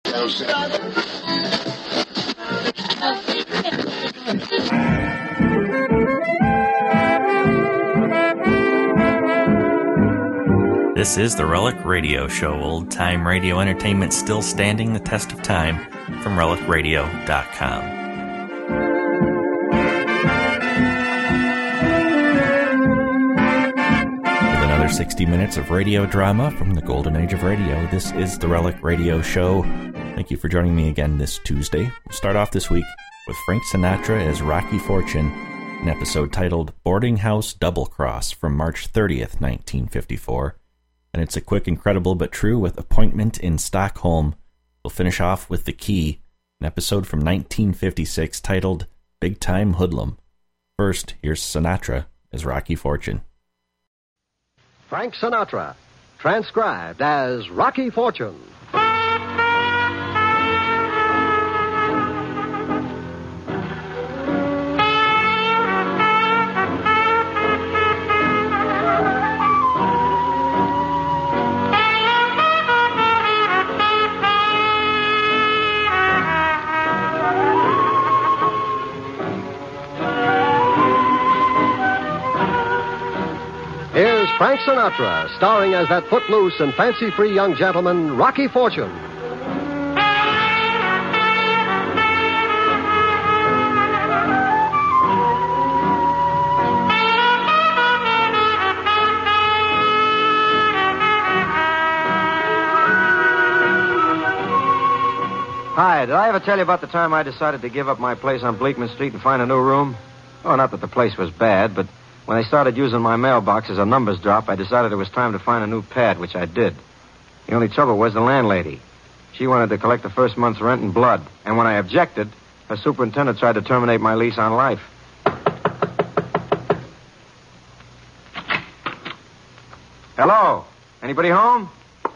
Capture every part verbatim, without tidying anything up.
This is the Relic Radio Show, old-time radio entertainment still standing the test of time, from relic radio dot com. With another sixty minutes of radio drama from the golden age of radio, this is the Relic Radio Show. Thank you for joining me again this Tuesday. We'll start off this week with Frank Sinatra as Rocky Fortune, an episode titled Boarding House Double Cross from March thirtieth, nineteen fifty-four. And it's a quick, incredible, but true with Appointment in Stockholm. We'll finish off with The Key, an episode from nineteen fifty-six titled Big Time Hoodlum. First, here's Sinatra as Rocky Fortune. Frank Sinatra, transcribed as Rocky Fortune. Frank Sinatra, starring as that footloose and fancy-free young gentleman, Rocky Fortune. Hi, did I ever tell you about the time I decided to give up my place on Bleakman Street and find a new room? Oh, not that the place was bad, but when they started using my mailbox as a numbers drop, I decided it was time to find a new pad, which I did. The only trouble was the landlady. She wanted to collect the first month's rent in blood, and when I objected, her superintendent tried to terminate my lease on life. Hello? Anybody home?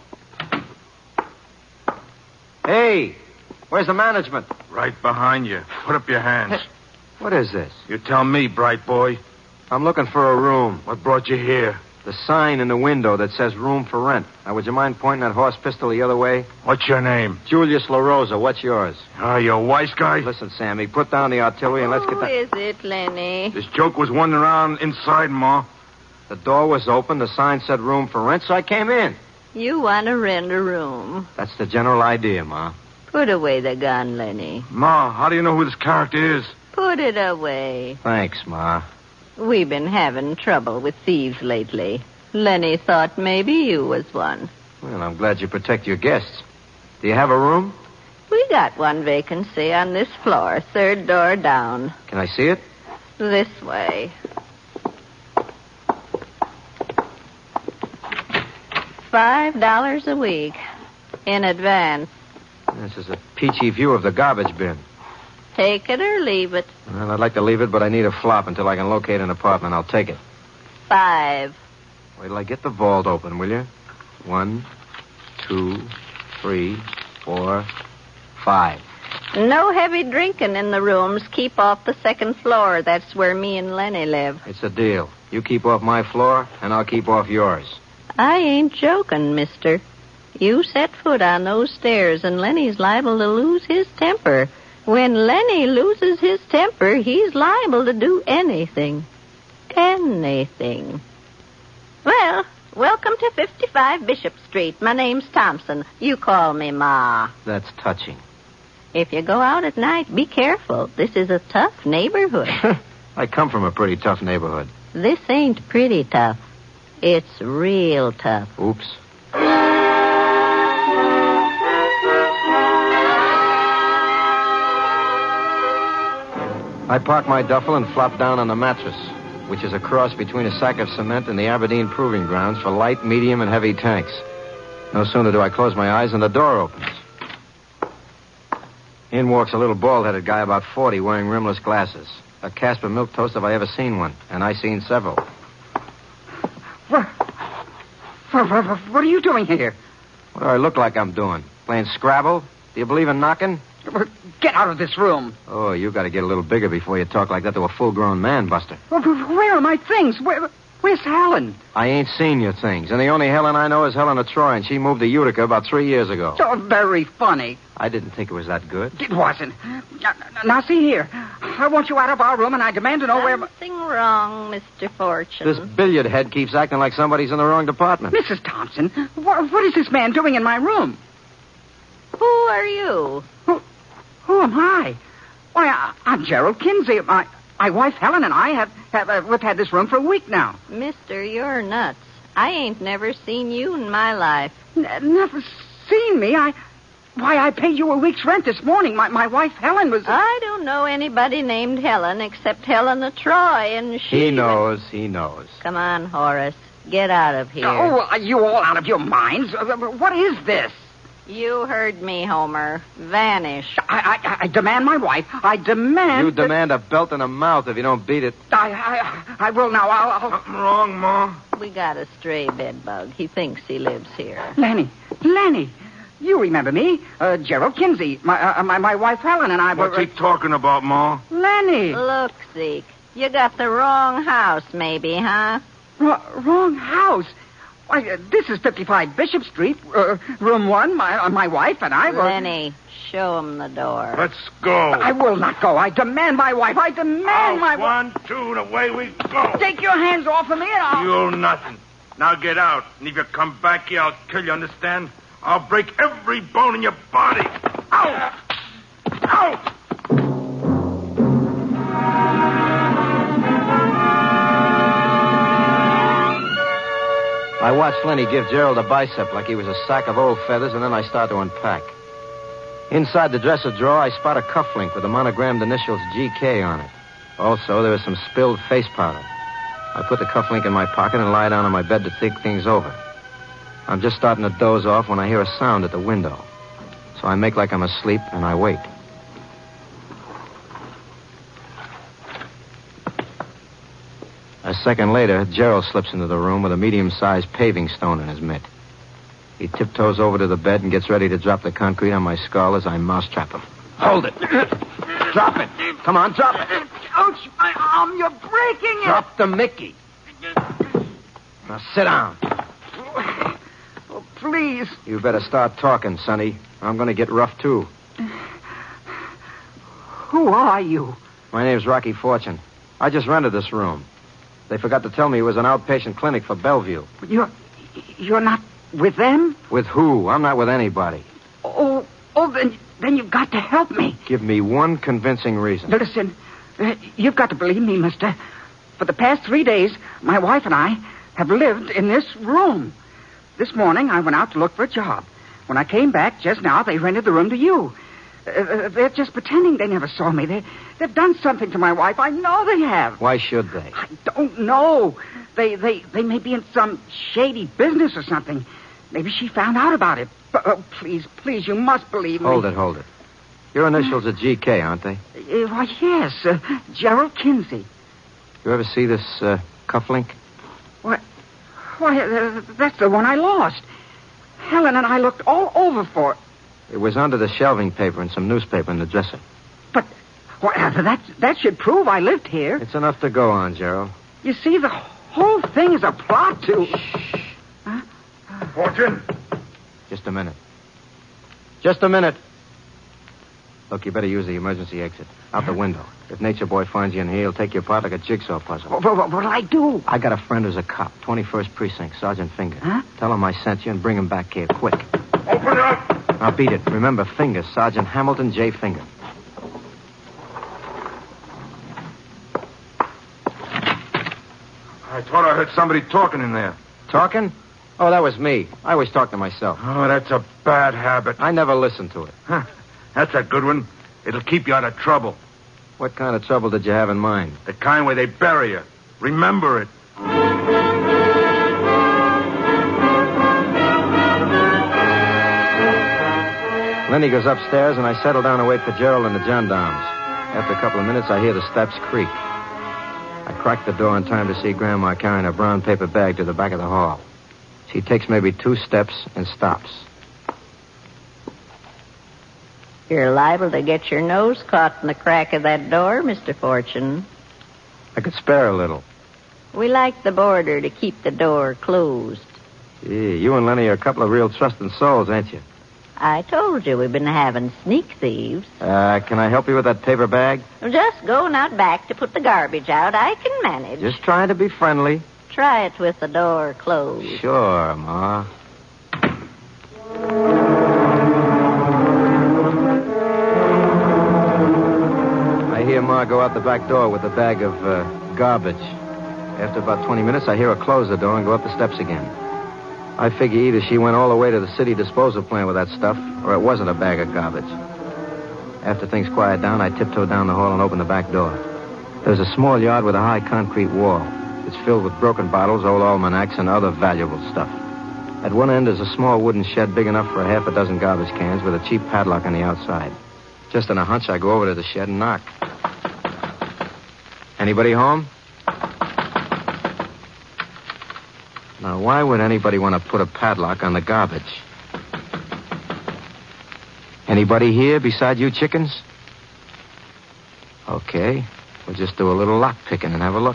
Hey, where's the management? Right behind you. Put up your hands. Hey, what is this? You tell me, bright boy. I'm looking for a room. What brought you here? The sign in the window that says room for rent. Now, would you mind pointing that horse pistol the other way? What's your name? Julius LaRosa. What's yours? Ah, uh, you a wise guy? Listen, Sammy, put down the artillery and let's get that... Who is it, Lenny? This joke was wandering around inside, Ma. The door was open. The sign said room for rent, so I came in. You want to rent a room. That's the general idea, Ma. Put away the gun, Lenny. Ma, how do you know who this character is? Put it away. Thanks, Ma. We've been having trouble with thieves lately. Lenny thought maybe you was one. Well, I'm glad you protect your guests. Do you have a room? We got one vacancy on this floor, third door down. Can I see it? This way. Five dollars a week. In advance. This is a peachy view of the garbage bin. Take it or leave it. Well, I'd like to leave it, but I need a flop until I can locate an apartment. I'll take it. Five. Wait till I get the vault open, will you? One, two, three, four, five. No heavy drinking in the rooms. Keep off the second floor. That's where me and Lenny live. It's a deal. You keep off my floor, and I'll keep off yours. I ain't joking, mister. You set foot on those stairs, and Lenny's liable to lose his temper. When Lenny loses his temper, he's liable to do anything. Anything. Well, welcome to fifty-five Bishop Street. My name's Thompson. You call me Ma. That's touching. If you go out at night, be careful. This is a tough neighborhood. I come from a pretty tough neighborhood. This ain't pretty tough. It's real tough. Oops. I park my duffel and flop down on the mattress, which is a cross between a sack of cement and the Aberdeen Proving Grounds for light, medium, and heavy tanks. No sooner do I close my eyes than the door opens. In walks a little bald-headed guy about forty wearing rimless glasses. A Casper milquetoast if I ever seen one, and I seen several. What, what, what, what are you doing here? What do I look like I'm doing? Playing Scrabble? Do you believe in knocking? Get out of this room. Oh, you got to get a little bigger before you talk like that to a full-grown man, Buster. Where are my things? Where... Where's Helen? I ain't seen your things, and the only Helen I know is Helen of Troy, and she moved to Utica about three years ago. So very funny. I didn't think it was that good. It wasn't. Now, now, see here. I want you out of our room, and I demand to know where... Something wrong, Mister Fortune. This billiard head keeps acting like somebody's in the wrong department. Missus Thompson, what, what is this man doing in my room? Who are you? Who, who am I? Why, I, I'm Gerald Kinsey. My, my wife Helen and I have, have uh, we've had this room for a week now. Mister, you're nuts. I ain't never seen you in my life. N- never seen me? I... Why, I paid you a week's rent this morning. My my wife Helen was... I don't know anybody named Helen except Helen of Troy, and she... He knows, he knows. Come on, Horace. Get out of here. Oh, are you all out of your minds? Uh, What is this? You heard me, Homer. Vanish. I, I, I demand my wife. I demand... You that- demand a belt in the mouth if you don't beat it. I, I, I will now. I'll... I'll... Something wrong, Ma? We got a stray bedbug. He thinks he lives here. Lenny. Lenny. You remember me. Uh, Gerald Kinsey. My, uh, my my wife Helen and I were... What's he talking about, Ma? Lenny. Look, Zeke. You got the wrong house, maybe, huh? R- wrong house. Why, uh, this is fifty-five Bishop Street, uh, room one. My uh, my wife and I were... Lenny, show him the door. Let's go. I will not go. I demand my wife. I demand my Out, wife. one, two, and away we go. Take your hands off of me and I'll... You'll nothing. Now get out. And if you come back here, I'll kill you, understand? I'll break every bone in your body. Out! Out! I watched Lenny give Gerald a bicep like he was a sack of old feathers, and then I start to unpack. Inside the dresser drawer, I spot a cufflink with the monogrammed initials G K on it. Also, there was some spilled face powder. I put the cufflink in my pocket and lie down on my bed to think things over. I'm just starting to doze off when I hear a sound at the window. So I make like I'm asleep, and I wait. A second later, Gerald slips into the room with a medium-sized paving stone in his mitt. He tiptoes over to the bed and gets ready to drop the concrete on my skull as I mousetrap him. Hold it. Drop it. Come on, drop it. Ouch, my arm. You're breaking it. Drop the Mickey. Now sit down. Oh, please. You better start talking, Sonny. I'm going to get rough, too. Who are you? My name's Rocky Fortune. I just rented this room. They forgot to tell me it was an outpatient clinic for Bellevue. You're... You're not with them? With who? I'm not with anybody. Oh, oh, then, then you've got to help me. Give me one convincing reason. Now, listen, uh, you've got to believe me, mister. For the past three days, my wife and I have lived in this room. This morning, I went out to look for a job. When I came back just now, they rented the room to you. Uh, they're just pretending they never saw me. They, they've done something to my wife. I know they have. Why should they? I don't know. They, they, they may be in some shady business or something. Maybe she found out about it. But, oh, please, please, you must believe me. Hold it, hold it. Your initials are G K, aren't they? Uh, why, yes. Uh, Gerald Kinsey. You ever see this uh, cufflink? What? Why, uh, that's the one I lost. Helen and I looked all over for it. It was under the shelving paper and some newspaper in the dresser. But well, that, that should prove I lived here. It's enough to go on, Gerald. You see, the whole thing is a plot to... Shh. Huh? Fortune? Just a minute. Just a minute. Look, you better use the emergency exit. Out the window. If Nature Boy finds you in here, he'll take you apart like a jigsaw puzzle. What, what, what'll I do? I got a friend who's a cop. twenty-first Precinct, Sergeant Finger. Huh? Tell him I sent you and bring him back here, quick. Open up! Now beat it. Remember, Finger, Sergeant Hamilton J. Finger. I thought I heard somebody talking in there. Talking? Oh, that was me. I always talk to myself. Oh, that's a bad habit. I never listen to it. Huh. That's a good one. It'll keep you out of trouble. What kind of trouble did you have in mind? The kind where they bury you. Remember it. Lenny goes upstairs, and I settle down and wait for Gerald and the gendarmes. After a couple of minutes, I hear the steps creak. I crack the door in time to see Grandma carrying a brown paper bag to the back of the hall. She takes maybe two steps and stops. You're liable to get your nose caught in the crack of that door, Mister Fortune. I could spare a little. We like the boarder to keep the door closed. Gee, you and Lenny are a couple of real trusting souls, ain't you? I told you we've been having sneak thieves. Uh, can I help you with that paper bag? Just going out back to put the garbage out. I can manage. Just trying to be friendly. Try it with the door closed. Sure, Ma. I hear Ma go out the back door with a bag of uh, garbage. After about twenty minutes, I hear her close the door and go up the steps again. I figure either she went all the way to the city disposal plant with that stuff, or it wasn't a bag of garbage. After things quiet down, I tiptoe down the hall and open the back door. There's a small yard with a high concrete wall. It's filled with broken bottles, old almanacs, and other valuable stuff. At one end is a small wooden shed big enough for a half a dozen garbage cans with a cheap padlock on the outside. Just on a hunch, I go over to the shed and knock. Anybody home? Now, why would anybody want to put a padlock on the garbage? Anybody here beside you chickens? Okay, we'll just do a little lock picking and have a look.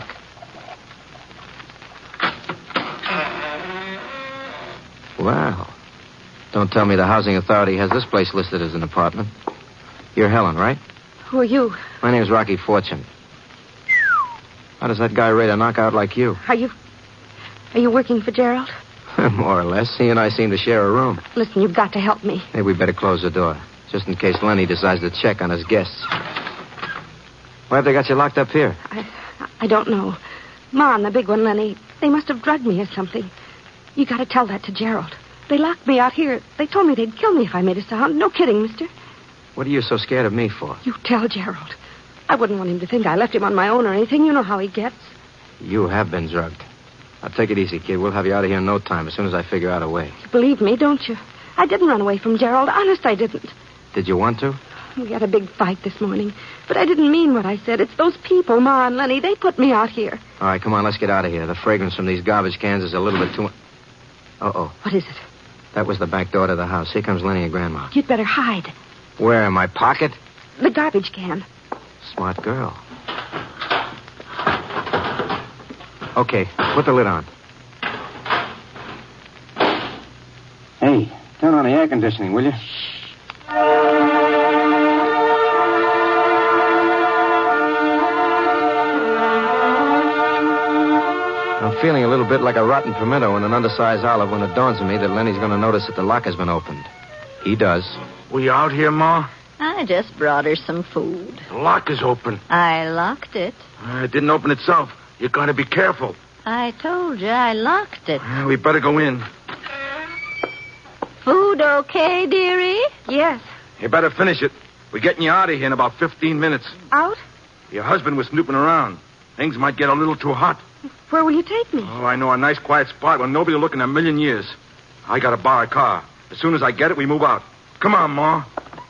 Well, don't tell me the housing authority has this place listed as an apartment. You're Helen, right? Who are you? My name's Rocky Fortune. How does that guy rate a knockout like you? Are you... Are you working for Gerald? More or less. He and I seem to share a room. Listen, you've got to help me. Maybe we better close the door, just in case Lenny decides to check on his guests. Why have they got you locked up here? I... I don't know. Ma and the big one, Lenny, they must have drugged me or something. You got to tell that to Gerald. They locked me out here. They told me they'd kill me if I made a sound. No kidding, mister. What are you so scared of me for? You tell Gerald. I wouldn't want him to think I left him on my own or anything. You know how he gets. You have been drugged. Now, take it easy, kid. We'll have you out of here in no time, as soon as I figure out a way. You believe me, don't you? I didn't run away from Gerald. Honest, I didn't. Did you want to? We had a big fight this morning. But I didn't mean what I said. It's those people, Ma and Lenny. They put me out here. All right, come on, let's get out of here. The fragrance from these garbage cans is a little bit too much. Uh-oh. What is it? That was the back door to the house. Here comes Lenny and Grandma. You'd better hide. Where, in my pocket? The garbage can. Smart girl. Okay, put the lid on. Hey, turn on the air conditioning, will you? I'm feeling a little bit like a rotten pimento in an undersized olive when it dawns on me that Lenny's going to notice that the lock has been opened. He does. We out here, Ma? I just brought her some food. The lock is open. I locked it. Uh, it didn't open itself. You got to be careful. I told you I locked it. Uh, we better go in. Food okay, dearie? Yes. You better finish it. We're getting you out of here in about fifteen minutes. Out? Your husband was snooping around. Things might get a little too hot. Where will you take me? Oh, I know a nice quiet spot where nobody will look in a million years. I got to borrow a car. As soon as I get it, we move out. Come on, Ma.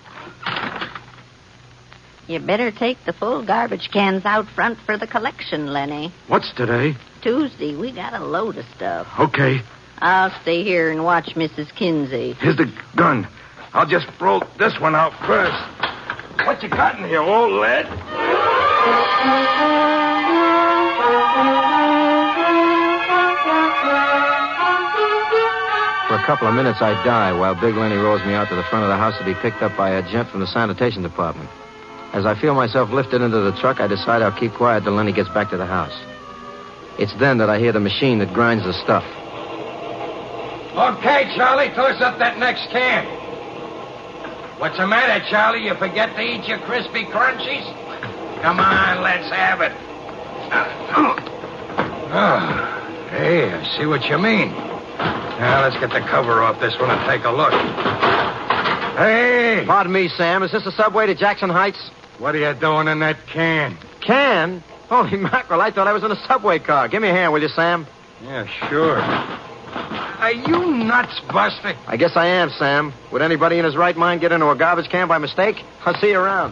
You better take the full garbage cans out front for the collection, Lenny. What's today? Tuesday, we got a load of stuff. Okay. I'll stay here and watch Missus Kinsey. Here's the gun. I'll just roll this one out first. What you got in here, old lead? For a couple of minutes, I die while Big Lenny rolls me out to the front of the house to be picked up by a gent from the sanitation department. As I feel myself lifted into the truck, I decide I'll keep quiet till Lenny gets back to the house. It's then that I hear the machine that grinds the stuff. Okay, Charlie, toss up that next can. What's the matter, Charlie? You forget to eat your crispy crunchies? Come on, let's have it. Oh, hey, I see what you mean. Now, let's get the cover off this one and take a look. Hey! Pardon me, Sam. Is this the subway to Jackson Heights? What are you doing in that can? Can? Holy mackerel, I thought I was in a subway car. Give me a hand, will you, Sam? Yeah, sure. Are you nuts, Buster? I guess I am, Sam. Would anybody in his right mind get into a garbage can by mistake? I'll see you around.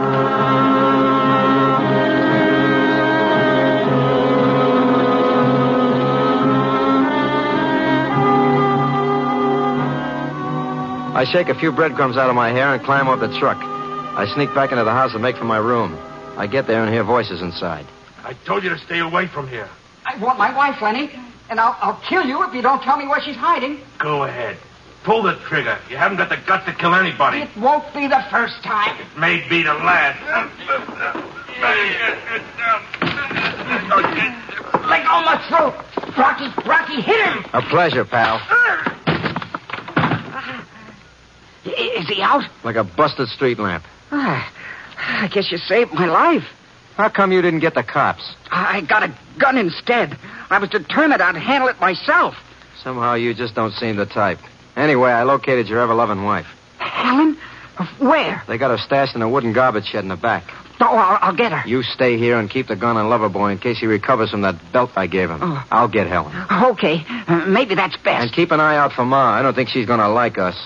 I shake a few breadcrumbs out of my hair and climb off the truck. I sneak back into the house and make for my room. I get there and hear voices inside. I told you to stay away from here. I want my wife, Lenny, and I'll, I'll kill you if you don't tell me where she's hiding. Go ahead. Pull the trigger. You haven't got the guts to kill anybody. It won't be the first time. It may be the last. Let go of my throat. Rocky, Rocky, hit him. A pleasure, pal. Is he out? Like a busted street lamp. Ah, I guess you saved my life. How come you didn't get the cops? I got a gun instead. I was determined I'd handle it myself. Somehow you just don't seem the type. Anyway, I located your ever-loving wife. Helen? Where? They got her stashed in a wooden garbage shed in the back. Oh, I'll, I'll get her. You stay here and keep the gun on Loverboy in case he recovers from that belt I gave him. Oh. I'll get Helen. Okay. Uh, maybe that's best. And keep an eye out for Ma. I don't think she's going to like us.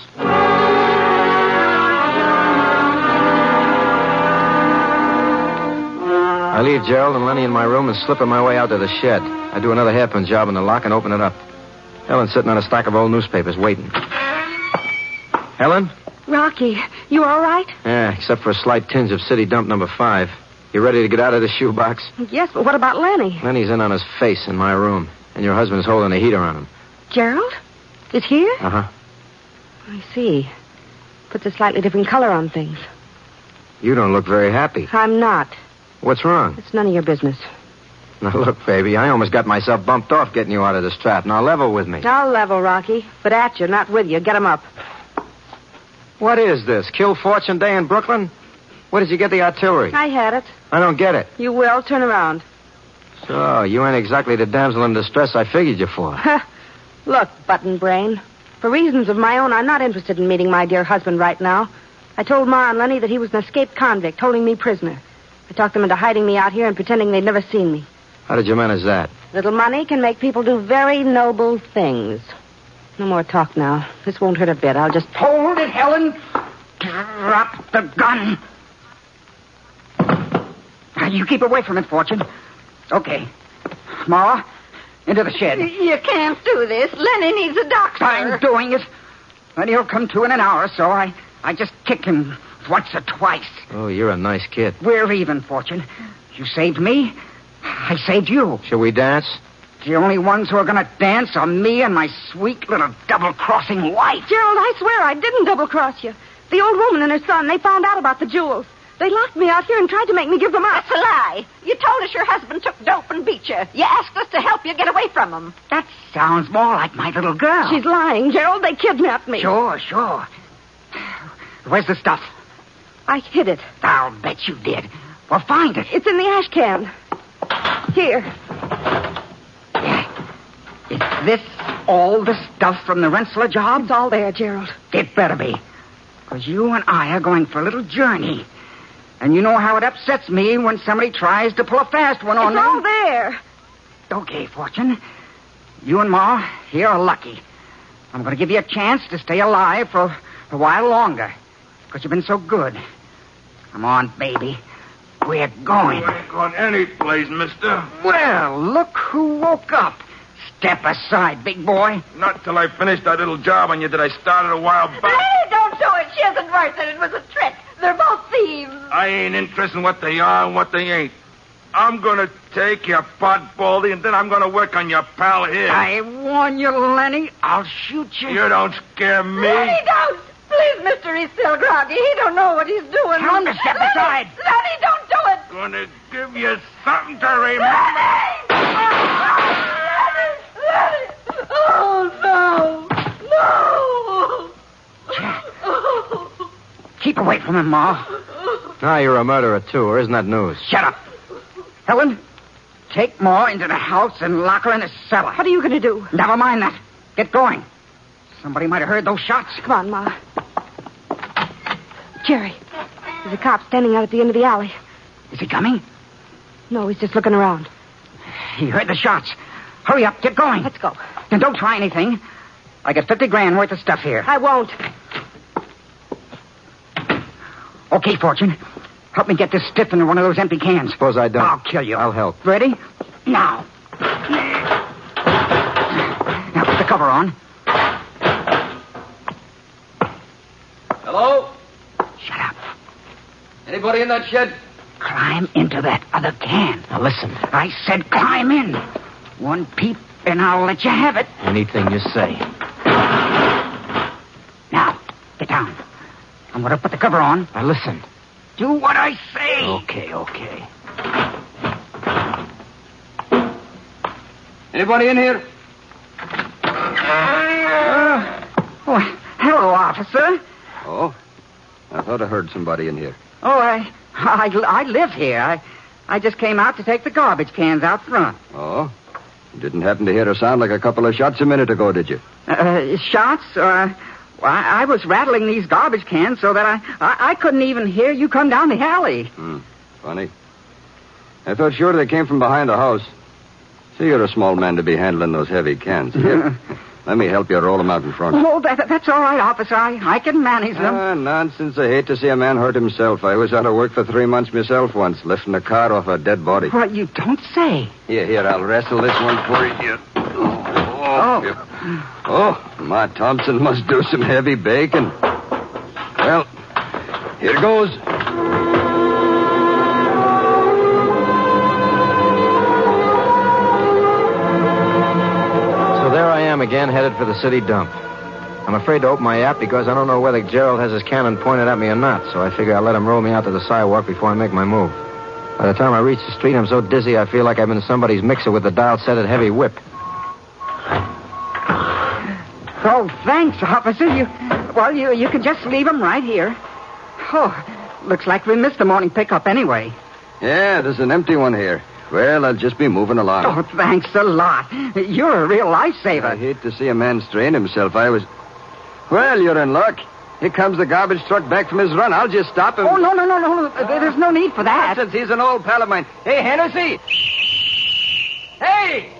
I leave Gerald and Lenny in my room and slip in my way out to the shed. I do another hairpin job in the lock and open it up. Helen's sitting on a stack of old newspapers waiting. Helen? Rocky, you all right? Yeah, except for a slight tinge of city dump number five. You ready to get out of the shoebox? Yes, but what about Lenny? Lenny's in on his face in my room, and your husband's holding a heater on him. Gerald? Is here? Uh-huh. I see. Puts a slightly different color on things. You don't look very happy. I'm not. What's wrong? It's none of your business. Now, look, baby, I almost got myself bumped off getting you out of this trap. Now, level with me. I'll level, Rocky. But at you, not with you. Get 'em up. What is this? Kill Fortune Day in Brooklyn? Where did you get the artillery? I had it. I don't get it. You will. Turn around. So, you ain't exactly the damsel in distress I figured you for. Look, button brain. For reasons of my own, I'm not interested in meeting my dear husband right now. I told Ma and Lenny that he was an escaped convict holding me prisoner. I talked them into hiding me out here and pretending they'd never seen me. How did you manage that? Little money can make people do very noble things. No more talk now. This won't hurt a bit. I'll just... Hold it, Helen. Drop the gun. Now, you keep away from it, Fortune. Okay. Ma, into the shed. You can't do this. Lenny needs a doctor. I'm doing it. And he'll come to in an hour, so I, I just kick him once or twice. Oh, you're a nice kid. We're even, Fortune. You saved me. I saved you. Shall we dance? The only ones who are going to dance are me and my sweet little double-crossing wife. Gerald, I swear I didn't double-cross you. The old woman and her son, they found out about the jewels. They locked me out here and tried to make me give them up. That's a lie. You told us your husband took dope and beat you. You asked us to help you get away from him. That sounds more like my little girl. She's lying, Gerald. They kidnapped me. Sure, sure. Where's the stuff? I hid it. I'll bet you did. Well, find it. It's in the ash can. Here. Is this all the stuff from the Rensselaer job? It's all there, Gerald. It better be. Because you and I are going for a little journey. And you know how it upsets me when somebody tries to pull a fast one on It's me. all there. Okay, Fortune. You and Ma here are lucky. I'm going to give you a chance to stay alive for a while longer. Because you've been so good. Come on, baby. We're going. You ain't going any place, mister. Well, look who woke up. Step aside, big boy. Not till I finished that little job on you that I started a while back. Hey, don't do it. She isn't worth it. It was a trick. They're both thieves. I ain't interested in what they are and what they ain't. I'm going to take your pot, Baldy, and then I'm going to work on your pal here. I warn you, Lenny. I'll shoot you. You don't scare me. Lenny, don't. Please, mister, he's still groggy. He don't know what he's doing. Tell him to step Lenny, aside. Lenny, don't do it. Gonna give you something to remember. Lenny! Lenny! Oh, no. No. Keep away from him, Ma. Now you're a murderer, too, or isn't that news? Shut up. Helen, take Ma into the house and lock her in the cellar. What are you going to do? Never mind that. Get going. Somebody might have heard those shots. Come on, Ma. Jerry, there's a cop standing out at the end of the alley. Is he coming? No, he's just looking around. He heard the shots. Hurry up. Get going. Let's go. And don't try anything. I got fifty grand worth of stuff here. I won't. Okay, Fortune. Help me get this stiff into one of those empty cans. Suppose I don't. I'll kill you. I'll help. Ready? Now. Now put the cover on. Hello? Shut up. Anybody in that shed? Climb into that other can. Now listen. I said climb in. One peep, and I'll let you have it. Anything you say. Now, get down. I'm going to put the cover on. Now, listen. Do what I say. Okay, okay. Anybody in here? Uh, oh, hello, officer. Oh, I thought I heard somebody in here. Oh, I, I, I live here. I, I just came out to take the garbage cans out front. Oh? You didn't happen to hear a sound like a couple of shots a minute ago, did you? Uh, shots? Uh, well, I, I was rattling these garbage cans so that I, I, I couldn't even hear you come down the alley. Hmm. Funny. I thought sure they came from behind the house. See, you're a small man to be handling those heavy cans. Here, let me help you roll them out in front. Oh, that, that's all right, officer. I, I can manage them. Ah, nonsense. I hate to see a man hurt himself. I was out of work for three months myself once, lifting a car off a dead body. What you don't say. Here, here, I'll wrestle this one for you. Oh, Oh. you- oh, Ma Thompson must do some heavy baking. Well, here goes. So there I am again, headed for the city dump. I'm afraid to open my app because I don't know whether Gerald has his cannon pointed at me or not, so I figure I'll let him roll me out to the sidewalk before I make my move. By the time I reach the street, I'm so dizzy I feel like I'm in somebody's mixer with the dial-setted heavy whip. Oh, thanks, officer. You, well, you, you can just leave them right here. Oh, looks like we missed the morning pickup anyway. Yeah, there's an empty one here. Well, I'll just be moving along. Oh, thanks a lot. You're a real I lifesaver. hate to see a man strain himself. I was... Well, you're in luck. Here comes the garbage truck back from his run. I'll just stop him. Oh, no, no, no, no, no. There's no need for that. Since he's an old pal of mine. Hey, Hennessy! Hey!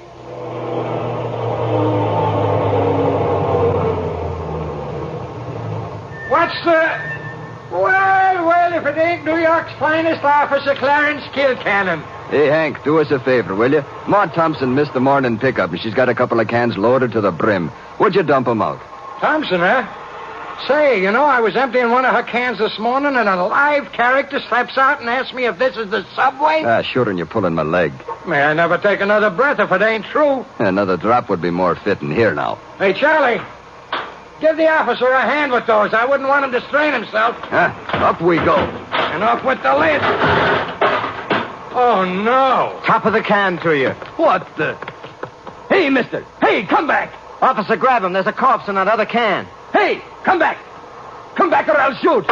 What's the... Well, well, if it ain't New York's finest officer, Clarence Kilcannon. Hey, Hank, do us a favor, will you? Maud Thompson missed the morning pickup, and she's got a couple of cans loaded to the brim. Would you dump them out? Thompson, huh? Say, you know, I was emptying one of her cans this morning, and a live character steps out and asks me if this is the subway. Ah, sure, and you're pulling my leg. May I never take another breath if it ain't true. Another drop would be more fitting. Here now. Hey, Charlie, give the officer a hand with those. I wouldn't want him to strain himself. Huh? Up we go. And off with the lid. Oh, no. Top of the can to you. What the... Hey, mister. Hey, come back. Officer, grab him. There's a corpse in that other can. Hey, come back. Come back or I'll shoot.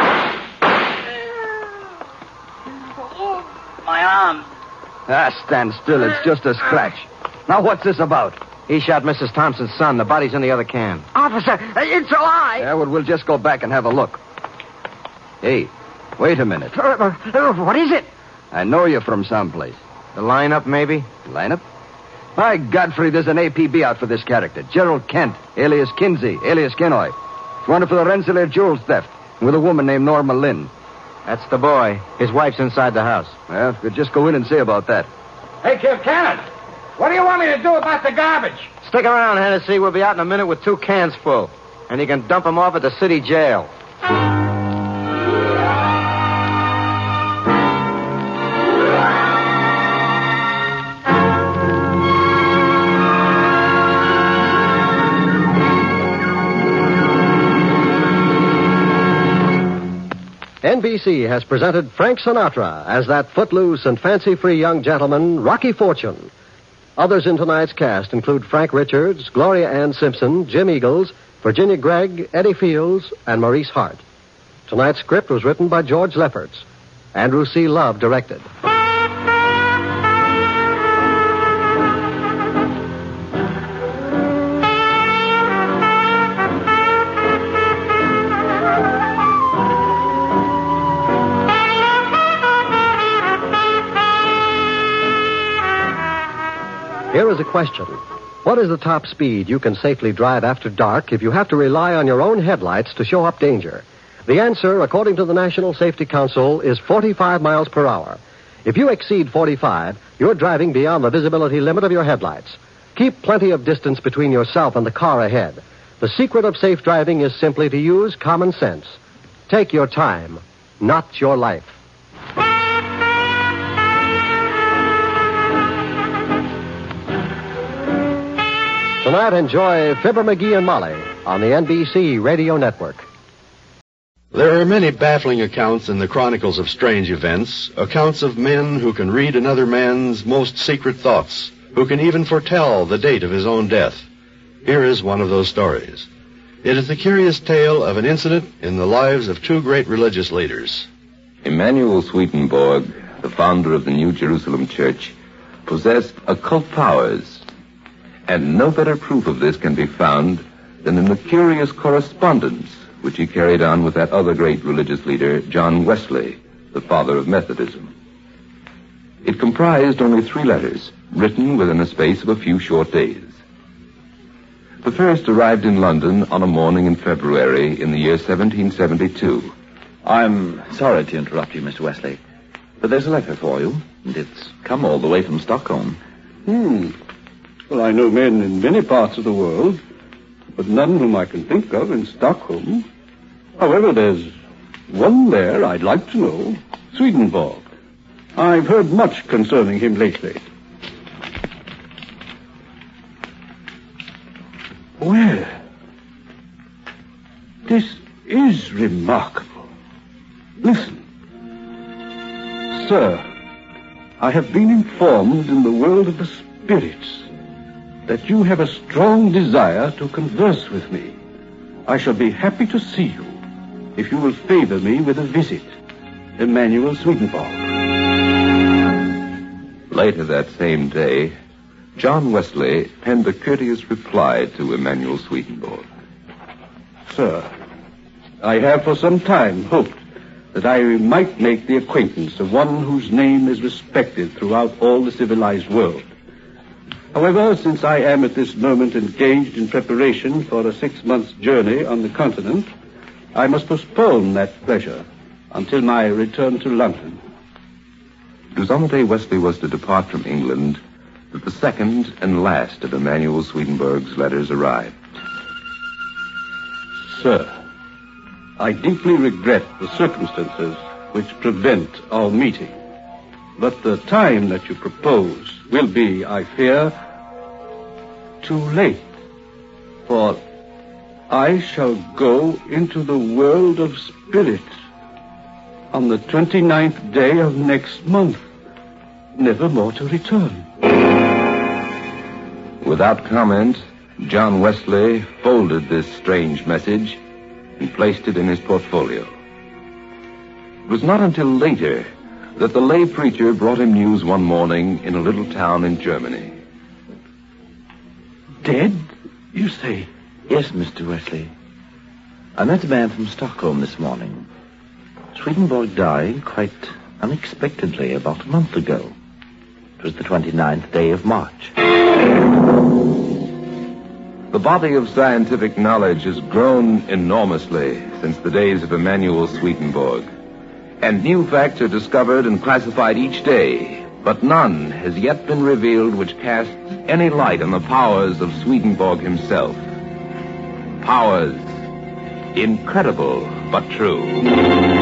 My arm. Ah, stand still. It's just a scratch. Now, what's this about? He shot Missus Thompson's son. The body's in the other can. Officer, it's alive. Yeah, well, we'll just go back and have a look. Hey, wait a minute. Uh, uh, what is it? I know you from someplace. The lineup, maybe? Lineup? By Godfrey, there's an A P B out for this character. Gerald Kent, alias Kinsey, alias Kenoy. He's wanted for the Rensselaer jewels theft with a woman named Norma Lynn. That's the boy. His wife's inside the house. Well, we'll just go in and see about that. Hey, Kilcannon, what do you want me to do about the garbage? Stick around, Hennessy. We'll be out in a minute with two cans full. And you can dump them off at the city jail. N B C has presented Frank Sinatra as that footloose and fancy-free young gentleman, Rocky Fortune. Others in tonight's cast include Frank Richards, Gloria Ann Simpson, Jim Eagles, Virginia Gregg, Eddie Fields, and Maurice Hart. Tonight's script was written by George Lefferts. Andrew C. Love directed. Here is a question. What is the top speed you can safely drive after dark if you have to rely on your own headlights to show up danger? The answer, according to the National Safety Council, is forty-five miles per hour. If you exceed forty-five, you're driving beyond the visibility limit of your headlights. Keep plenty of distance between yourself and the car ahead. The secret of safe driving is simply to use common sense. Take your time, not your life. Tonight, enjoy Fibber McGee and Molly on the N B C Radio Network. There are many baffling accounts in the chronicles of strange events, accounts of men who can read another man's most secret thoughts, who can even foretell the date of his own death. Here is one of those stories. It is the curious tale of an incident in the lives of two great religious leaders. Emanuel Swedenborg, the founder of the New Jerusalem Church, possessed occult powers. And no better proof of this can be found than in the curious correspondence which he carried on with that other great religious leader, John Wesley, the father of Methodism. It comprised only three letters, written within a space of a few short days. The first arrived in London on a morning in February in the year seventeen seventy-two. I'm sorry to interrupt you, Mister Wesley, but there's a letter for you, and it's come all the way from Stockholm. Hmm. Well, I know men in many parts of the world, but none whom I can think of in Stockholm. However, there's one there I'd like to know, Swedenborg. I've heard much concerning him lately. Well, this is remarkable. Listen. Sir, I have been informed in the world of the spirits that you have a strong desire to converse with me. I shall be happy to see you if you will favor me with a visit. Emanuel Swedenborg. Later that same day, John Wesley penned a courteous reply to Emanuel Swedenborg. Sir, I have for some time hoped that I might make the acquaintance of one whose name is respected throughout all the civilized world. However, since I am at this moment engaged in preparation for a six-month journey on the continent, I must postpone that pleasure until my return to London. It was on the day Wesley was to depart from England that the second and last of Emanuel Swedenborg's letters arrived. Sir, I deeply regret the circumstances which prevent our meeting. But the time that you propose will be, I fear, too late. For I shall go into the world of spirits on the twenty-ninth day of next month, never more to return. Without comment, John Wesley folded this strange message and placed it in his portfolio. It was not until later that the lay preacher brought him news one morning in a little town in Germany. Dead, you say? Yes, Mister Wesley. I met a man from Stockholm this morning. Swedenborg died quite unexpectedly about a month ago. It was the twenty-ninth day of March. The body of scientific knowledge has grown enormously since the days of Emanuel Swedenborg. And new facts are discovered and classified each day, but none has yet been revealed which casts any light on the powers of Swedenborg himself. Powers incredible but true.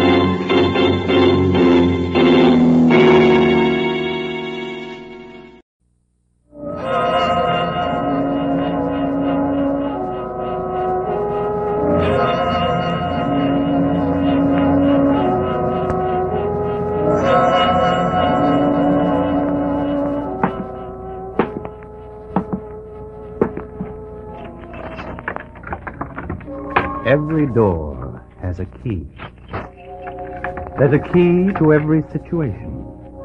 Every door has a key. There's a key to every situation.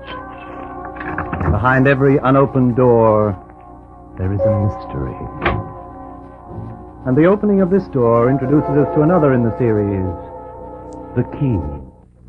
Behind every unopened door, there is a mystery. And the opening of this door introduces us to another in the series, The Key.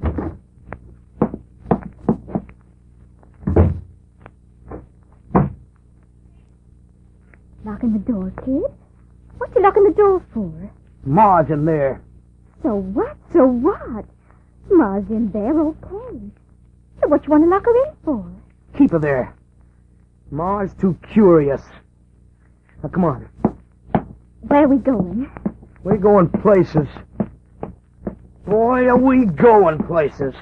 Locking the door, kid? What you locking the door for? Ma's in there. So what? So what? Ma's in there, okay. So what you want to lock her in for? Keep her there. Ma's too curious. Now, come on. Where are we going? We're going places. Boy, are we going places.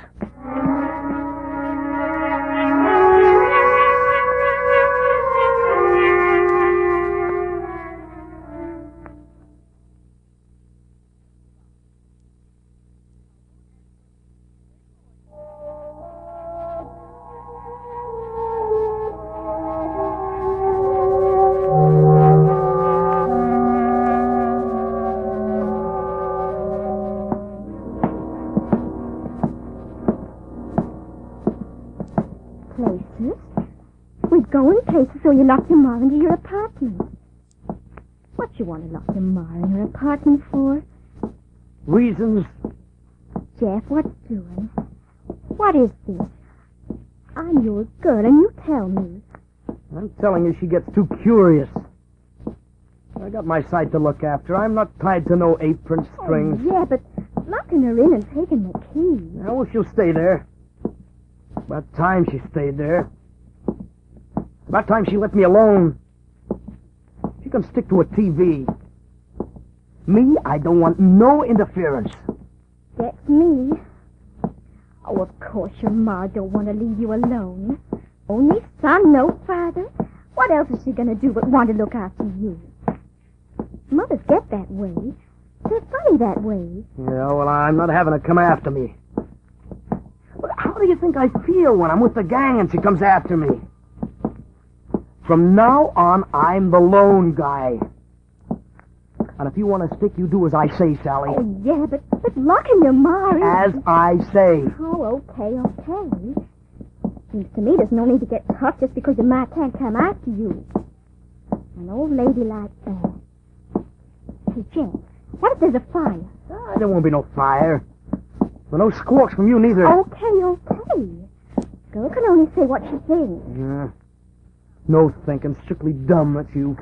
places. We'd go in places so you lock your ma into your apartment. What you want to lock your ma in her apartment for? Reasons? Jeff, what's doing? What is this? I'm your girl, and you tell me. I'm telling you, she gets too curious. I got my side to look after. I'm not tied to no apron strings. Oh, yeah, but locking her in and taking the key. Yeah, well, she'll stay there. About time she stayed there. About time she let me alone. She can stick to a T V. Me, I don't want no interference. That's me. Oh, of course your ma don't want to leave you alone. Only son, no father. What else is she going to do but want to look after you? Mothers get that way. They're funny that way. Yeah, well, I'm not having her come after me. But how do you think I feel when I'm with the gang and she comes after me? From now on, I'm the lone guy. And if you want to stick, you do as I say, Sally. Oh, yeah, but, but locking your ma in... As I say. Oh, okay, okay. Seems to me there's no need to get tough just because your ma can't come after you. An old lady like that. Hey, Jeff, what if there's a fire? Ah, there won't be no fire. Well, no squawks from you neither. Okay, okay. Girl can only say what she thinks. Yeah. No thinking, strictly dumb, that's you.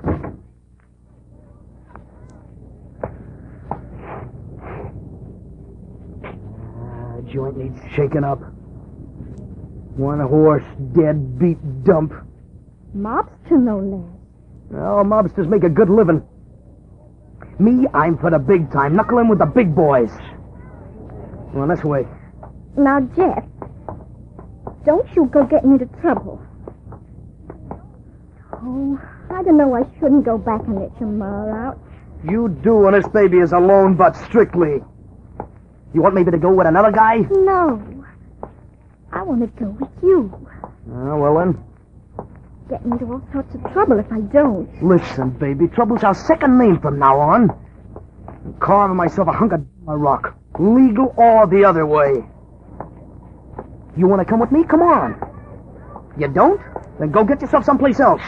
Ah, joint needs shaking up. One horse, dead, beat, dump. Mobster, no less. Oh, mobsters make a good living. Me, I'm for the big time. Knuckle in with the big boys. Well, this way. Now, Jeff, don't you go getting into trouble. Oh, I don't know. I shouldn't go back and let your ma out. You do, and this baby is alone, but strictly. You want maybe to go with another guy? No. I want to go with you. Oh, well then. Get into all sorts of trouble if I don't. Listen, baby, trouble's our second name from now on. I'm carving myself a hunk of rock. Legal or the other way. You want to come with me? Come on. You don't? Then go get yourself someplace else.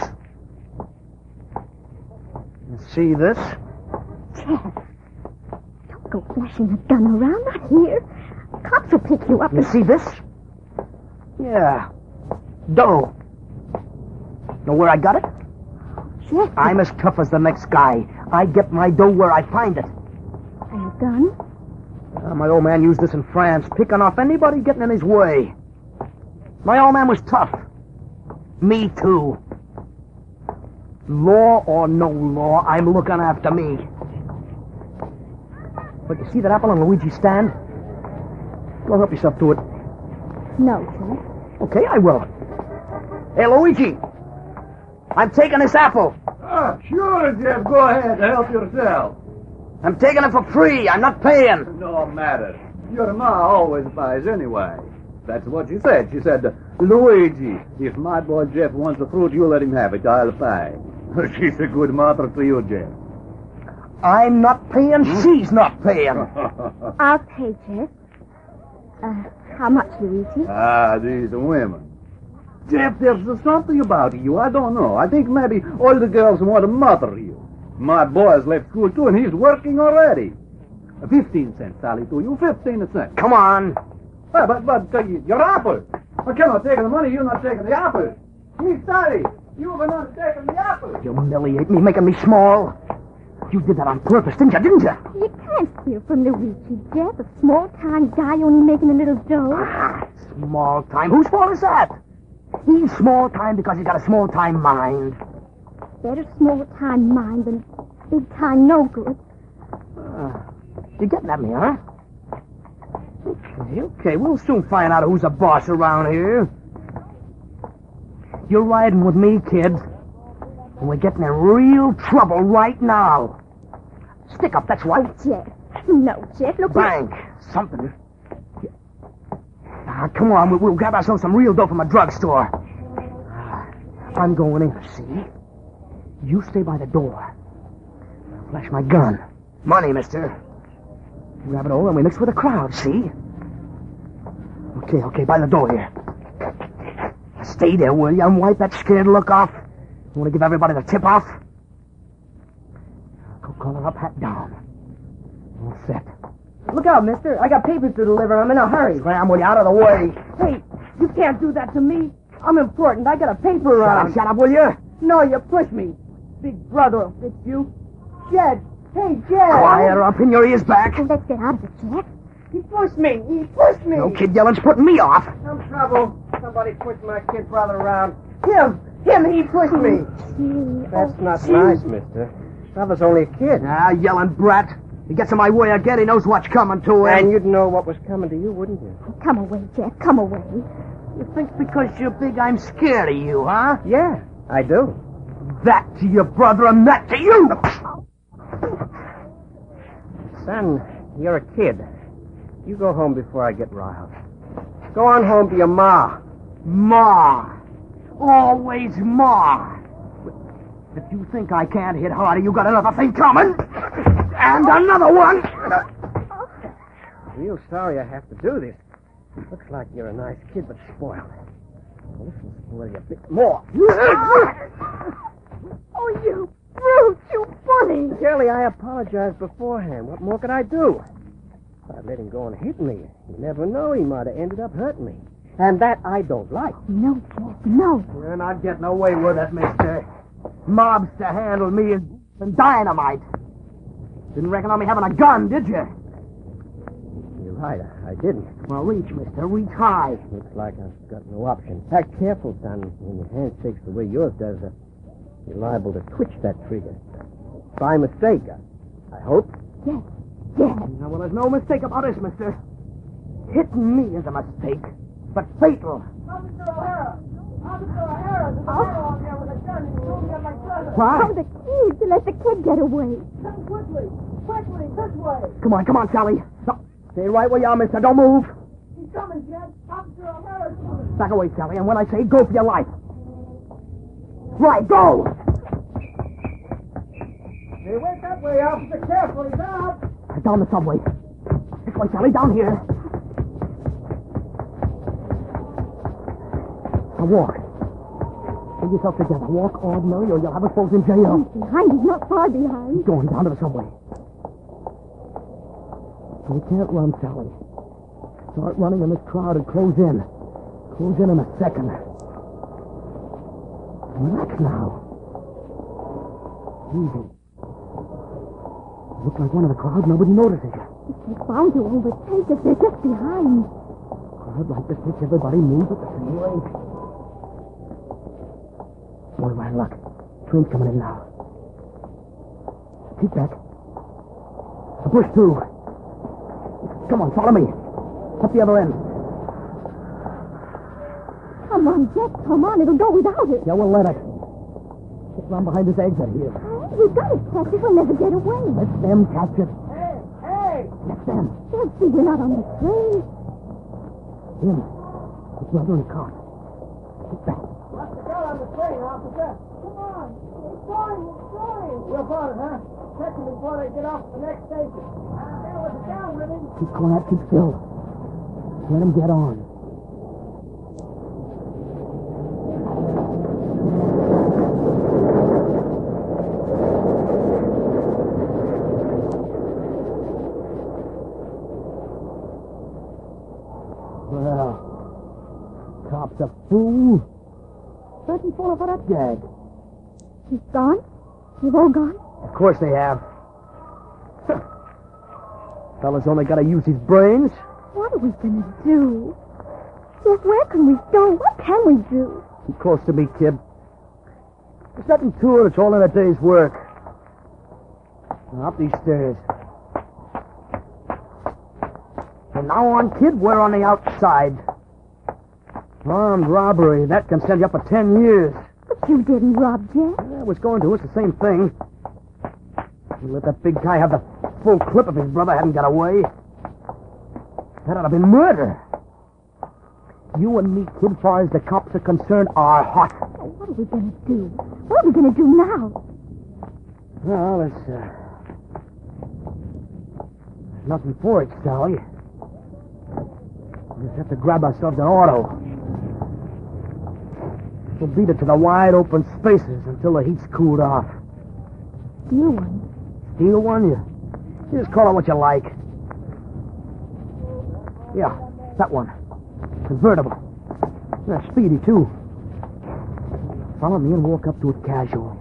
See this? Jeff, don't go flashing a gun around. Not here. Cops will pick you up. You see this? Yeah. Dough. Know where I got it? Jeff. I'm as tough as the next guy. I get my dough where I find it. And a gun? Uh, my old man used this in France, picking off anybody getting in his way. My old man was tough. Me too. Law or no law, I'm looking after me. But you see that apple on Luigi's stand? Go help yourself to it. No, Jeff. Okay, I will. Hey, Luigi. I'm taking this apple. Ah, sure, Jeff. Go ahead. Help yourself. I'm taking it for free. I'm not paying. No matter. Your ma always buys anyway. That's what she said. She said, Luigi, if my boy Jeff wants the fruit, you let him have it. I'll pay. She's a good mother to you, Jeff. I'm not paying. Hmm? She's not paying. I'll pay, Jeff. Uh, how much, Luigi? Ah, these women. Jeff, there's something about you. I don't know. I think maybe all the girls want to mother you. My boy's left school, too, and he's working already. Fifteen cents, Sally, to you. Fifteen cents. Come on. Uh, but, but, uh, your apple. I cannot take the money. You're not taking the apple. Me, Sally, you've not taking the apple. You humiliate me, making me small. You did that on purpose, didn't you? Didn't you? You can't steal from Luigi, Jeff. A small-time guy only making a little dough. Ah, small time. Whose fault is that? He's small-time because he's got a small-time mind. Better small-time mind than big-time no good. Uh, you're getting at me, huh? Okay, okay. We'll soon find out who's the boss around here. You're riding with me, kid. And we're getting in real trouble right now. Stick up, that's right. Jeff. No, Jeff, look... Bank. Something. Ah, come on, we'll, we'll grab ourselves some real dough from a drugstore. Ah, I'm going in, see? You stay by the door. I'll flash my gun. Money, mister. Grab it all and we mix with the crowd, see? Okay, okay, by the door here. Stay there, will you, and wipe that scared look off? You want to give everybody the tip-off? Go collar up, hat down. All set. Look out, mister. I got papers to deliver. I'm in a hurry. Scram, will you, out of the way? Hey, you can't do that to me. I'm important. I got a paper Shut round. up, shut up, will you? No, you push me. Big brother will fix you. Jed. Hey, Jed. Quiet or I'll pin your ears back. Oh, let's get out of it, Jack. He pushed me. He pushed me. No kid yelling's putting me off. Some trouble. Somebody pushed my kid brother around. Him. Him, he pushed me. Gee, That's oh, not gee. nice, mister. Brother's only a kid. Ah, yelling brat. He gets in my way again, he knows what's coming to him. And you'd know what was coming to you, wouldn't you? Come away, Jack. Come away. You think because you're big I'm scared of you, huh? Yeah, I do. That to your brother and that to you! Son, you're a kid. You go home before I get riled. Go on home to your ma. Ma. Always Ma. If you think I can't hit harder, you got another thing coming. And another one. Real sorry I have to do this. Looks like you're a nice kid, but spoiled. Well, this will spoil you a bit more. Oh, you brute, you bully. Shirley, I apologized beforehand. What more could I do? If I'd let him go and hit me, you never know, he might have ended up hurting me. And that I don't like. No, Jack, no. You're not getting away with it, mister. Mobs to handle me as dynamite. Didn't reckon on me having a gun, did you? You're right, I, I didn't. Well, reach, mister. Reach high. Looks like I've got no option. Act careful, son. When your hand shakes the way yours does, uh, you're liable to twitch that trigger. By mistake, I, I hope. Jack, Jack. Now, well, there's no mistake about this, mister. Hitting me is a mistake, but fatal. Officer O'Hara. Officer O'Hara. There's a man on there with a gun. He's shooting at my cousin. What? Oh, the keys to let the kid get away. Come quickly. Quickly. This way. Come on, come on, Sally. No, stay right where you are, mister. Don't move. He's coming, Jed. Officer O'Hara's coming. Back away, Sally, and when I say go for your life. Right, go! Hey, wait that way, officer. Careful, he's out. Down the subway. This way, Sally, down here. Now walk. Get yourself together. Walk ordinary or you'll have us both in jail. He's behind. He's not far behind. Going down to the subway. We can't run, Sally. Start running and this crowd will close in. Close in in a second. Relax now. Easy. Look like one of the crowd. Nobody notices you. They're bound to overtake us. They're just behind. Crowd like this makes everybody move at the same rate. Boy, my luck. Train's coming in now. Keep back. Push through. Come on, follow me. Up the other end. Come on, Jack. Come on. It'll go without it. Yeah, we'll let it. Get round behind this exit here. Hey, we've got to catch it. We'll never get away. Let them catch it. Hey, hey. Let them. They'll see we're not on the train. Him. His brother in the car. Get back. What's the girl on the train, officer? Come on. We're going. We're going. We're about it, huh? Catch them before they get off to the next station. There was a down with him. Keep quiet. Keep still. Let him get on. Well, cop's a fool. Doesn't fall for that gag. He's gone? They've all gone? Of course they have. Fella's only got to use his brains. What are we going to do? Jeff, where can we go? What can we do? Keep close to me, kid. There's nothing to it. It's all in a day's work. Now, up these stairs. From now on, kid, we're on the outside. Armed robbery. That can send you up for ten years. But you didn't rob Jeff. I was going to. It's the same thing. You let that big guy have the full clip if his brother hadn't got away. That ought to have been murder. You and me, kid, far as the cops are concerned, are hot. Oh, what are we going to do? What are we going to do now? Well, it's, uh... there's nothing for it, Sally. We just have to grab ourselves an auto. We'll beat it to the wide open spaces until the heat's cooled off. Steal one. Steal one? You, you just call it what you like. Yeah, that one. Convertible. Yeah, speedy, too. Follow me and walk up to it casual.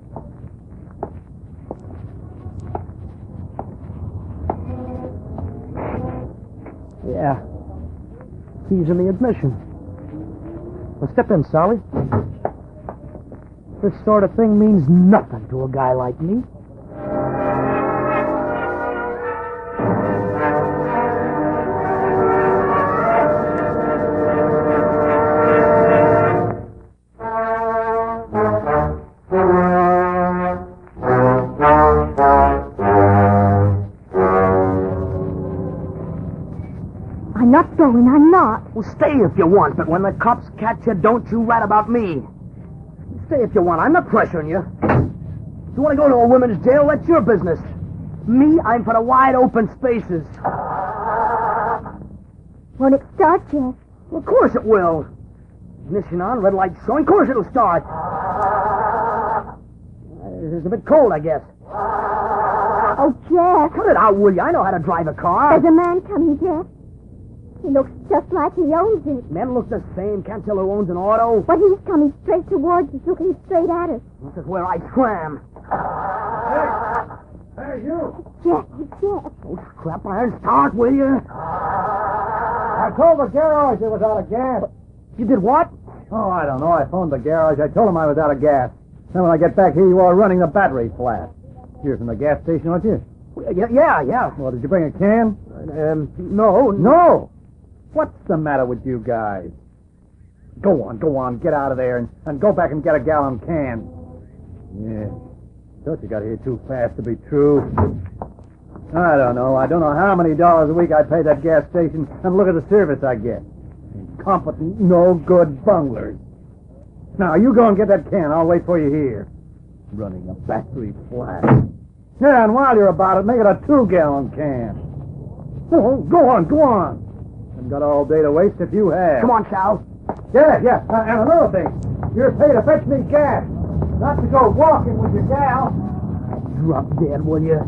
Yeah. Keys in the admission. Well, step in, Sally. This sort of thing means nothing to a guy like me. I'm not going, I'm not. Well, stay if you want, but when the cops catch you, don't you rat about me. Stay if you want. I'm not pressuring you. If you want to go to a women's jail, that's your business. Me, I'm for the wide open spaces. Won't it start yet? Well, of course it will. Ignition on, red light showing. Of course it'll start. Uh, it's a bit cold, I guess. Oh, Jeff. Cut it out, will you? I know how to drive a car. There's a man coming, Jeff. He looks just like he owns it. Men look the same. Can't tell who owns an auto. But he's coming straight towards us, looking straight at us. This is where I swam. Hey, hey, you. Jeff, Jeff. Oh, scrap iron, start, will you? I told the garage it was out of gas. You did what? Oh, I don't know. I phoned the garage. I told them I was out of gas. Then when I get back here, you are running the battery flat. You're from the gas station, aren't you? Yeah, yeah, yeah. Well, did you bring a can? Um, no. No? What's the matter with you guys? Go on, go on. Get out of there and, and go back and get a gallon can. Yeah. Thought you got here too fast to be true. I don't know. I don't know how many dollars a week I pay that gas station, and look at the service I get. Incompetent, no-good bunglers. Now, you go and get that can. I'll wait for you here. Running a battery flat. Yeah, and while you're about it, make it a two-gallon can. Oh, go on, go on. I've got all day to waste if you have. Come on, Sal. Yeah, yeah. Uh, and another thing. You're paid to fetch me gas. Not to go walking with your gal. Drop dead, will you?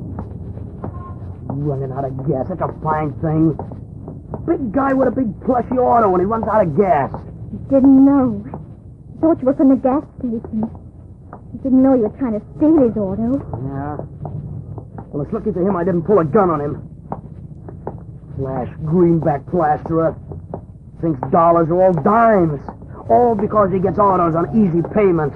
Running out of gas. That's a fine thing. Big guy with a big plushy auto and he runs out of gas. Didn't know. Thought you were from the gas station. Didn't know you were trying to steal his auto. Yeah. Well, it's lucky for him I didn't pull a gun on him. Flash greenback plasterer. Thinks dollars are all dimes. All because he gets autos on easy payments.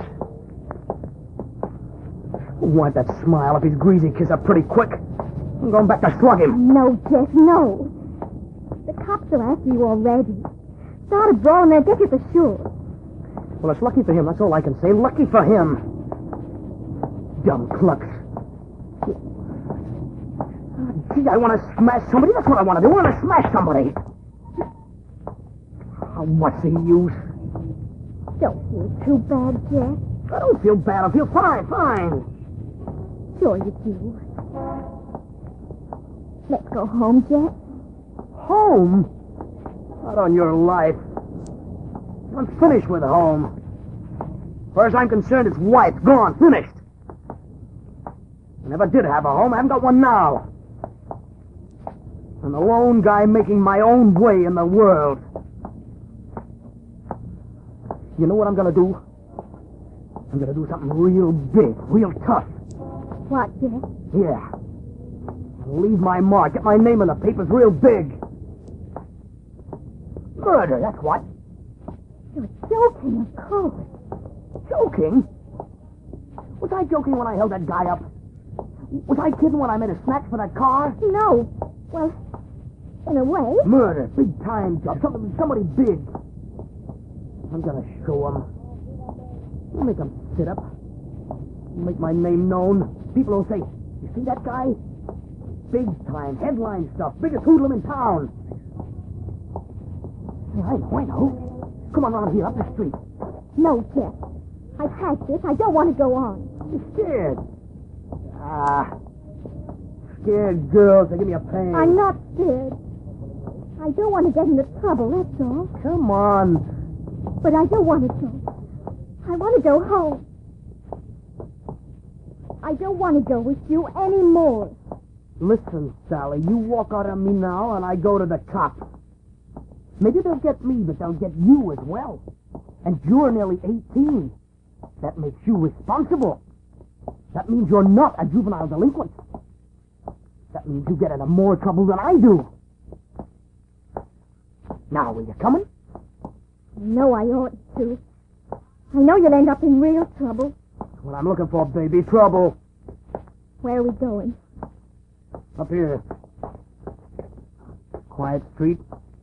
Wipe that smile off his greasy kisser pretty quick. I'm going back to slug him. No, Jeff, no. The cops are after you already. Start a brawl and they'll get you for sure. Well, it's lucky for him. That's all I can say. Lucky for him. Dumb clucks. Oh, gee, I want to smash somebody. That's what I want to do. I want to smash somebody. Oh, what's the use? Don't feel too bad, Jeff. I don't feel bad. I feel fine, fine. Sure you do. Let's go home, Jeff. Home? Not on your life. I'm finished with home. As far as I'm concerned, it's wiped, gone, finished. I never did have a home. I haven't got one now. I'm the lone guy making my own way in the world. You know what I'm going to do? I'm going to do something real big, real tough. What, Jeff? Yeah. I'll leave my mark, get my name in the papers real big. Murder, that's what. You're joking, of course. Joking? Was I joking when I held that guy up? Was I kidding when I made a snatch for that car? No. Well, in a way. Murder, big time job, something, somebody big. I'm gonna show him. I'll make him sit up. I'll make my name known. People will say, you see that guy? Big time, headline stuff, biggest hoodlum in town. I know, I know. Come on around here, up the street. No, Jeff. I've had this. I don't want to go on. You're scared. Ah. Scared girls, they give me a pain. I'm not scared. I don't want to get into trouble, that's all. Come on. But I don't want to go. I want to go home. I don't want to go with you anymore. Listen, Sally, you walk out on me now and I go to the cops. Maybe they'll get me, but they'll get you as well. And you're nearly eighteen. That makes you responsible. That means you're not a juvenile delinquent. That means you get into more trouble than I do. Now, are you coming? No, I oughtn't to. I know you'll end up in real trouble. That's what I'm looking for, baby. Trouble. Where are we going? Up here. Quiet street.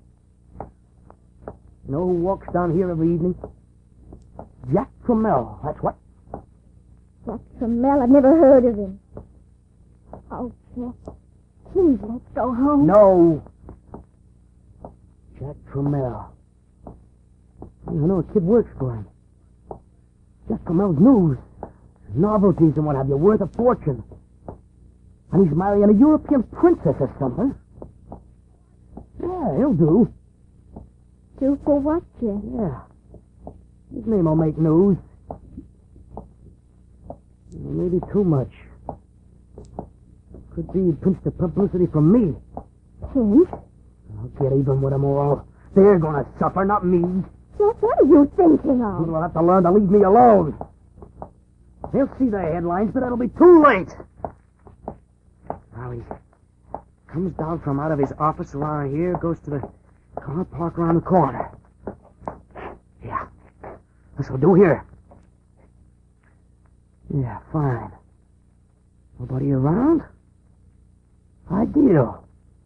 You know who walks down here every evening? Jack Trammell, that's what. Jack Trammell, I've never heard of him. Oh, Jack, please, let's go home. No. Jack Trammell. I know a kid works for him. Jack Trammell's news, novelties and what have you, worth a fortune. And he's marrying a European princess or something. Yeah, he'll do. Do for what, Jack? Yeah. His name will make news. Maybe too much. Could be he'd pinch the publicity from me. Pinch? I'll get even with them all. They're gonna suffer, not me. Jack, what are you thinking of? People will have to learn to leave me alone. They'll see the headlines, but it'll be too late. Now he comes down from out of his office around here, goes to the car park around the corner. Yeah. This'll do here. Yeah, fine. Nobody around? Ideal.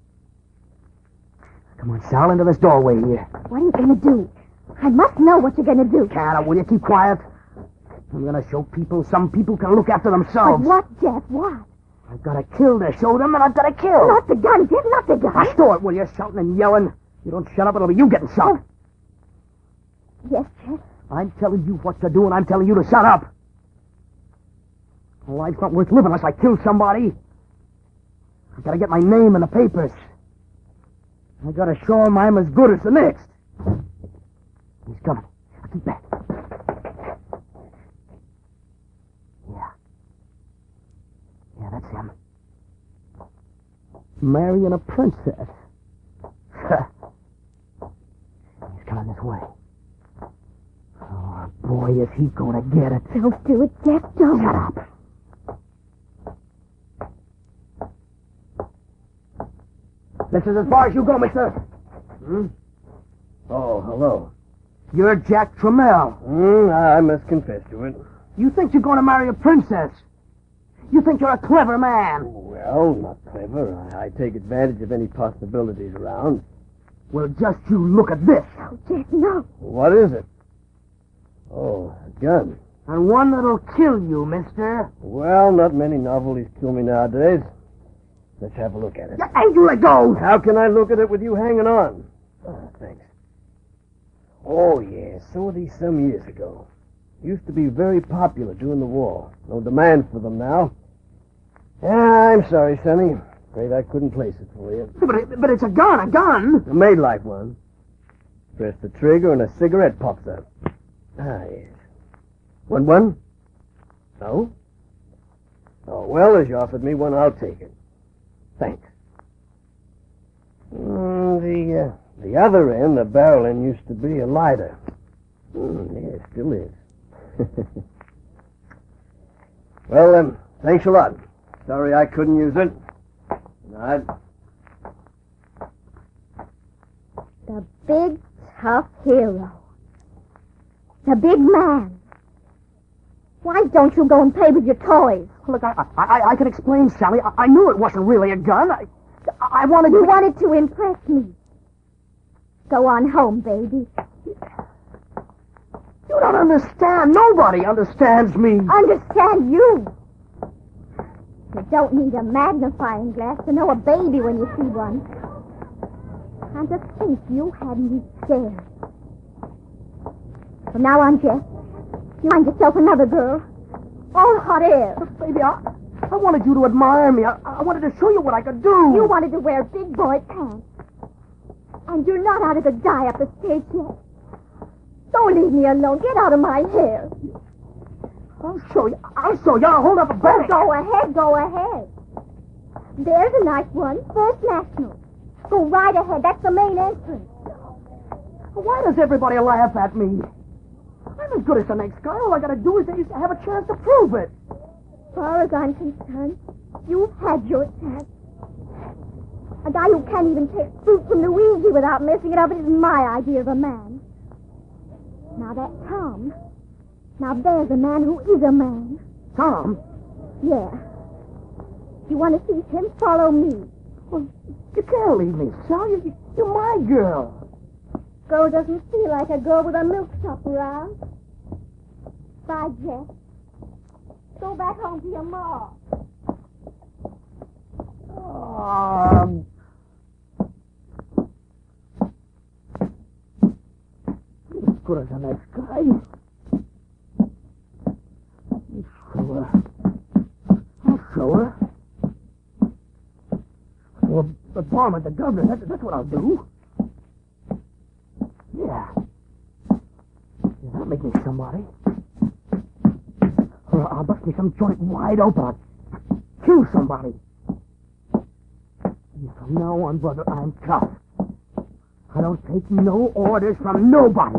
Come on, Sal, into this doorway here. What are you going to do? I must know what you're going to do. Canna, will you keep quiet? I'm going to show people some people can look after themselves. But what, Jeff, what? I've got to kill to show them, and I've got to kill. Not the gun, Jeff, not the gun. Now, stow it, will you? Shouting and yelling. You don't shut up, it'll be you getting shot. Yes, Jeff. I'm telling you what to do, and I'm telling you to shut up. My life's not worth living unless I kill somebody. I've got to get my name in the papers. I've got to show him I'm as good as the next. He's coming. Now keep back. Yeah. Yeah, that's him. Marrying a princess. He's coming this way. Oh, boy, is he going to get it. Don't do it, Jeff, don't. Shut up. This is as far as you go, mister. Hmm? Oh, hello. You're Jack Trammell. Hmm, I must confess to it. You think you're going to marry a princess? You think you're a clever man? Well, not clever. I, I take advantage of any possibilities around. Well, just you look at this. Oh, Jeff, no. What is it? Oh, a gun. And one that'll kill you, mister. Well, not many novelties kill me nowadays. Let's have a look at it. Hey, you let go! How can I look at it with you hanging on? Oh, thanks. Oh, yeah, saw these some years ago. Used to be very popular during the war. No demand for them now. Yeah, I'm sorry, Sonny. Afraid I couldn't place it for you. But, it, but it's a gun, a gun. A made like one. Press the trigger and a cigarette pops up. Ah, yes. Want one? No? Oh, well, as you offered me one, I'll take it. Thanks. Mm, the, uh, the other end, the barrel end, used to be a lighter. Mm, yeah, it still is. Well, um, thanks a lot. Sorry I couldn't use it. Good night. The big, tough hero. The big man. Why don't you go and play with your toys? Look, I I, I can explain, Sally. I, I knew it wasn't really a gun. I, I wanted You to... wanted to impress me. Go on home, baby. You don't understand. Nobody understands me. Understand you. You don't need a magnifying glass to know a baby when you see one. And to think you had me scared. From now on, Jeff, you find yourself another girl. All hot air. But, baby, I, I wanted you to admire me. I, I wanted to show you what I could do. You wanted to wear big boy pants. And you're not out of the die up the stage yet. Don't leave me alone. Get out of my hair. I'll show you. I'll show you. I'll hold up a bank. Go ahead, go ahead. There's a nice one. First National. Go right ahead. That's the main entrance. Why does everybody laugh at me? I'm as good as the next guy. All I gotta do is have a chance to prove it. As far as I'm concerned, you've had your chance. A guy who can't even take fruit from Luigi without messing it up isn't my idea of a man. Now that Tom. Now there's a man who is a man. Tom? Yeah. If you want to see him, follow me. Well, you can't leave me, Sal. You, you're my girl. Girl doesn't feel like a girl with a milk shop around. Bye, Jeff. Go back home to your ma. Um... As good as the next guy. I'll show her. I'll show her. Well, the bomb at the governor, that's, that's what I'll do. Yeah. Yeah, that'll make me somebody. Or I'll bust me some joint wide open. I'll kill somebody. Yeah, from now on, brother, I'm tough. I don't take no orders from nobody.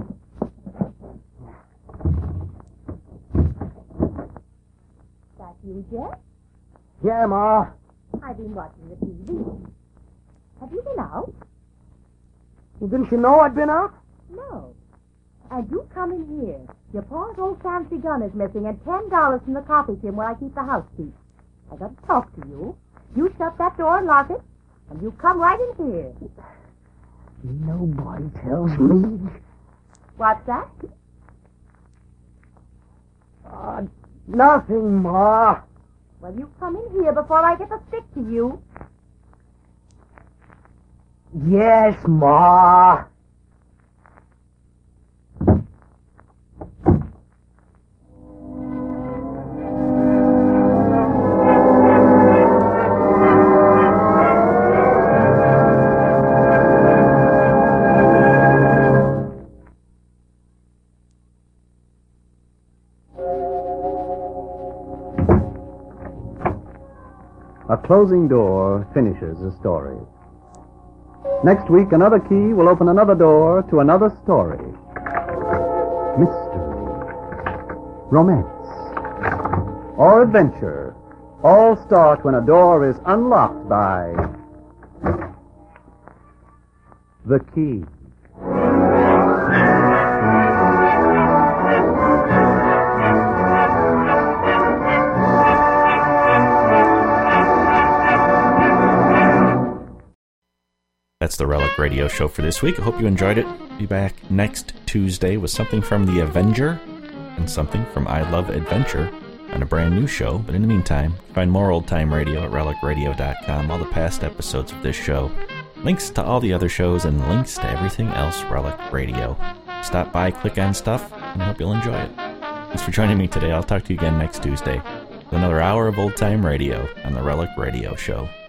That you, Jeff? Yeah, Ma. I've been watching the T V. Have you been out? Well, didn't you know I'd been out? No. And you come in here. Your pa's old fancy gun is missing and ten dollars from the coffee tin where I keep the house keys. I got to talk to you. You shut that door and lock it, and you come right in here. Nobody tells me. What's that? Uh, nothing, Ma. Well, you come in here before I get the stick to you. Yes, Ma. A closing door finishes a story. Next week, another key will open another door to another story. Mystery, romance, or adventure all start when a door is unlocked by the key. That's the Relic Radio Show for this week. I hope you enjoyed it. Be back next Tuesday with something from The Avenger and something from I Love Adventure and a brand new show. But in the meantime, find more old-time radio at relic radio dot com, all the past episodes of this show, links to all the other shows, and links to everything else Relic Radio. Stop by, click on stuff, and I hope you'll enjoy it. Thanks for joining me today. I'll talk to you again next Tuesday with another hour of old-time radio on the Relic Radio Show.